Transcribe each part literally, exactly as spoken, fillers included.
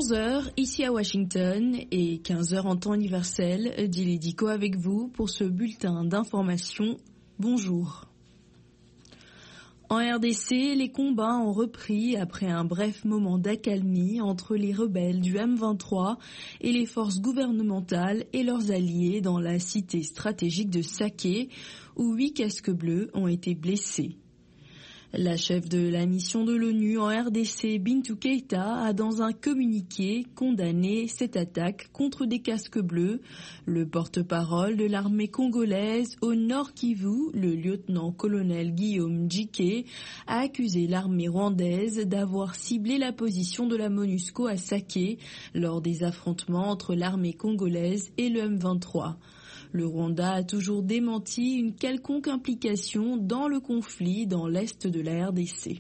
onze heures ici à Washington et quinze heures en temps universel, Dilly Dico avec vous pour ce bulletin d'information. Bonjour. En R D C, les combats ont repris après un bref moment d'accalmie entre les rebelles du M vingt-trois et les forces gouvernementales et leurs alliés dans la cité stratégique de Sake, où huit casques bleus ont été blessés. La chef de la mission de l'ONU en R D C, Bintou Keïta, a dans un communiqué condamné cette attaque contre des casques bleus. Le porte-parole de l'armée congolaise au Nord Kivu, le lieutenant-colonel Guillaume Djike, a accusé l'armée rwandaise d'avoir ciblé la position de la MONUSCO à Sake lors des affrontements entre l'armée congolaise et le M vingt-trois. Le Rwanda a toujours démenti une quelconque implication dans le conflit dans l'est de la R D C.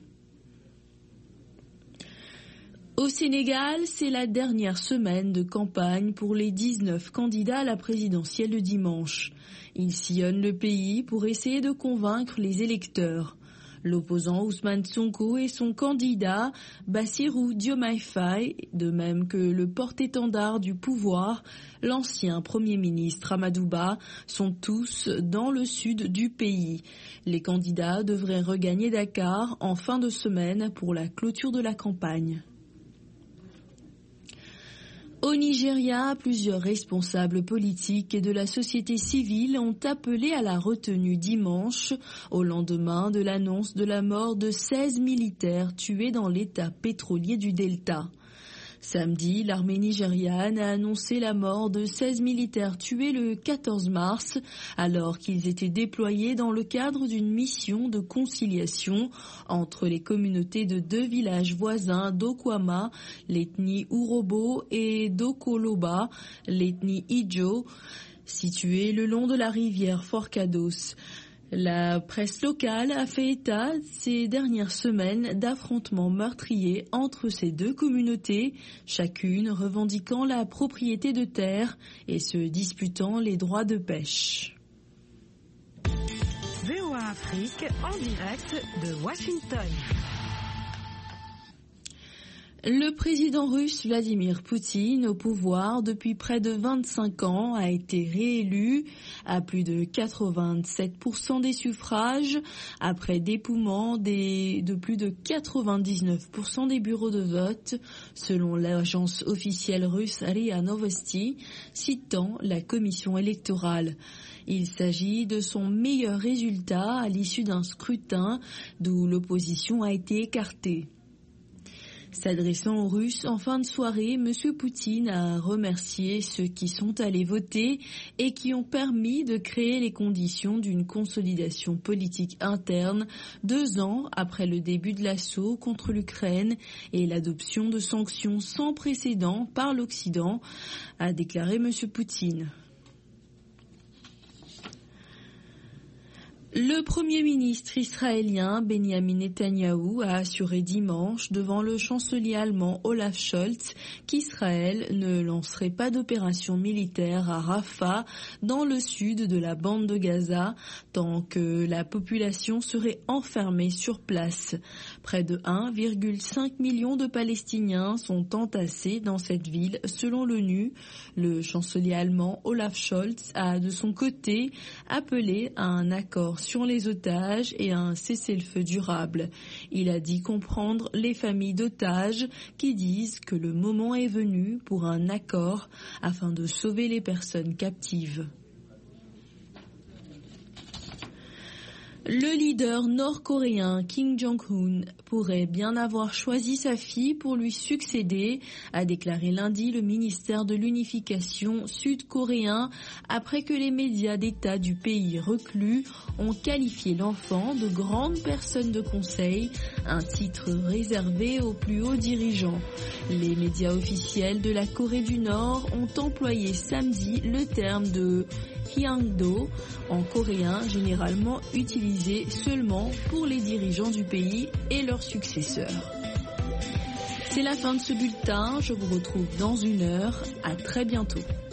Au Sénégal, c'est la dernière semaine de campagne pour les dix-neuf candidats à la présidentielle de dimanche. Ils sillonnent le pays pour essayer de convaincre les électeurs. L'opposant Ousmane Sonko et son candidat Bassirou Diomaye Faye, de même que le porte-étendard du pouvoir, l'ancien Premier ministre Amadou Ba, sont tous dans le sud du pays. Les candidats devraient regagner Dakar en fin de semaine pour la clôture de la campagne. Au Nigeria, plusieurs responsables politiques et de la société civile ont appelé à la retenue dimanche, au lendemain de l'annonce de la mort de seize militaires tués dans l'état pétrolier du Delta. Samedi, l'armée nigériane a annoncé la mort de seize militaires tués le quatorze mars, alors qu'ils étaient déployés dans le cadre d'une mission de conciliation entre les communautés de deux villages voisins d'Okwama, l'ethnie Urobo, et d'Okoloba, l'ethnie Ijo, situés le long de la rivière Forcados. La presse locale a fait état ces dernières semaines d'affrontements meurtriers entre ces deux communautés, chacune revendiquant la propriété de terre et se disputant les droits de pêche. V O A Afrique en direct de Washington. Le président russe Vladimir Poutine, au pouvoir depuis près de vingt-cinq ans, a été réélu à plus de quatre-vingt-sept pour cent des suffrages, après dépouillement des, de plus de quatre-vingt-dix-neuf pour cent des bureaux de vote, selon l'agence officielle russe R I A Novosti, citant la commission électorale. Il s'agit de son meilleur résultat à l'issue d'un scrutin d'où l'opposition a été écartée. S'adressant aux Russes en fin de soirée, M. Poutine a remercié ceux qui sont allés voter et qui ont permis de créer les conditions d'une consolidation politique interne deux ans après le début de l'assaut contre l'Ukraine et l'adoption de sanctions sans précédent par l'Occident, a déclaré M. Poutine. Le Premier ministre israélien Benjamin Netanyahou a assuré dimanche devant le chancelier allemand Olaf Scholz qu'Israël ne lancerait pas d'opération militaire à Rafah dans le sud de la bande de Gaza tant que la population serait enfermée sur place. Près de un virgule cinq million de Palestiniens sont entassés dans cette ville selon l'ONU. Le chancelier allemand Olaf Scholz a de son côté appelé à un accord sur les otages et un cessez-le-feu durable. Il a dit comprendre les familles d'otages qui disent que le moment est venu pour un accord afin de sauver les personnes captives. Le leader nord-coréen Kim Jong-un pourrait bien avoir choisi sa fille pour lui succéder, a déclaré lundi le ministère de l'unification sud-coréen après que les médias d'État du pays reclus ont qualifié l'enfant de grande personne de conseil, un titre réservé aux plus hauts dirigeants. Les médias officiels de la Corée du Nord ont employé samedi le terme de Hyangdo en coréen, généralement utilisé seulement pour les dirigeants du pays et leurs successeurs. C'est la fin de ce bulletin, je vous retrouve dans une heure, à très bientôt.